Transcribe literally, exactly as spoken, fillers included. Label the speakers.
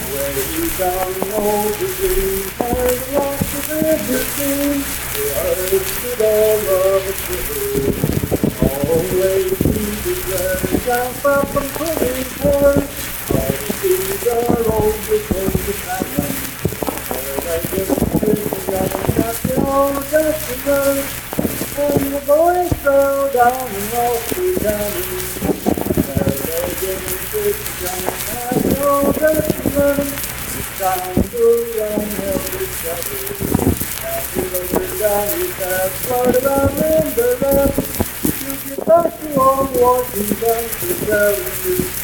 Speaker 1: Way down the old ravine, where the rocks of everything, the earth stood all of a shiver. All the way to the red, down far from pulling forward, all the trees are old with old salmon. Where they just sit together, got the old dusty road, and the boys fell down and lost the county. Where they just sit together, got the old dusty road. Time to run every second. Happy little Johnny said, what about Linda left? You get back to old Washington to tell you.